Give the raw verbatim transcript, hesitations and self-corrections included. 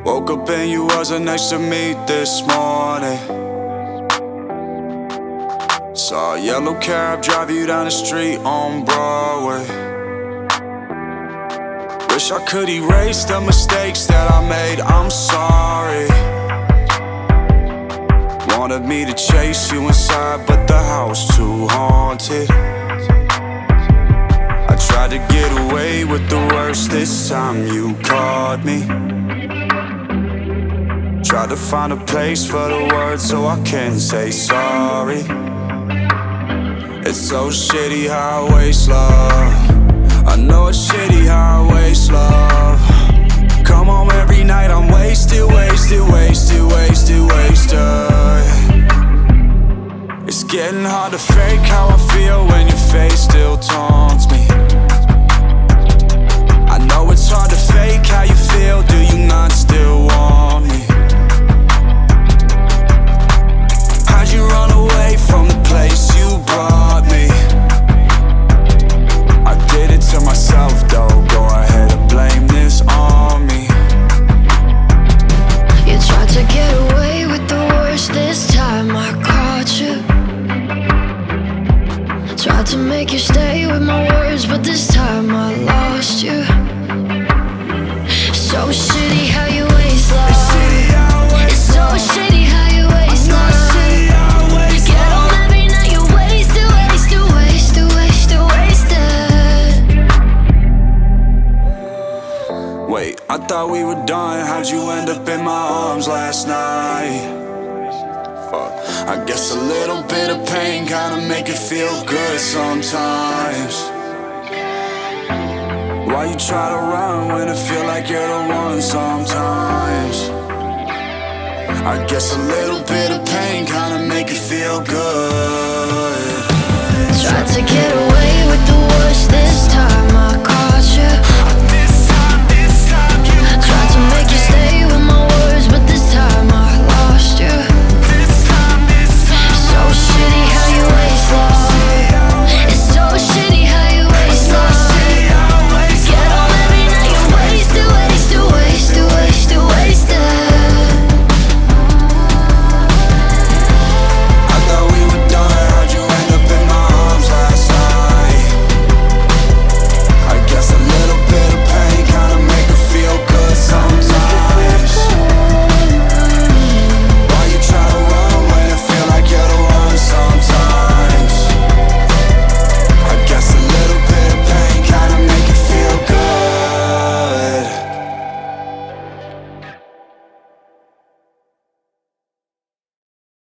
Woke up and you wasn't next to me this morning. Saw a yellow cab drive you down the street on Broadway. Wish I could erase the mistakes that I made, I'm sorry. Wanted me to chase you inside, but the house too haunted. I tried to get away with the worst, this time you caught me. Tried to find a place for the words so I can say sorry. It's so shitty how I waste love. I know it's shitty how I waste love. Come home every night, I'm wasted, wasted, wasted, wasted, wasted. It's getting hard to fake how I feel when your face still taunts me. I know it's hard to fake how you feel, do you not still want me? How'd you run away from the place you brought me? I did it to myself though, go ahead and blame this on me. You tried to get away with the worst, this time I caught you. Tried to make you stay with my words, but this time I lost you. So shitty how you waste love. It's so shitty how you waste love. Get on every night, you wasted, wasted, wasted, wasted, wasted. Wait, I thought we were done, how'd you end up in my arms last night? Fuck, I guess a little bit of pain kinda make it feel good sometimes. Why you try to run when it feel like you're the one sometimes? I guess a little bit of pain kinda make it feel good. Tried to get away with the worst, this time I caught you.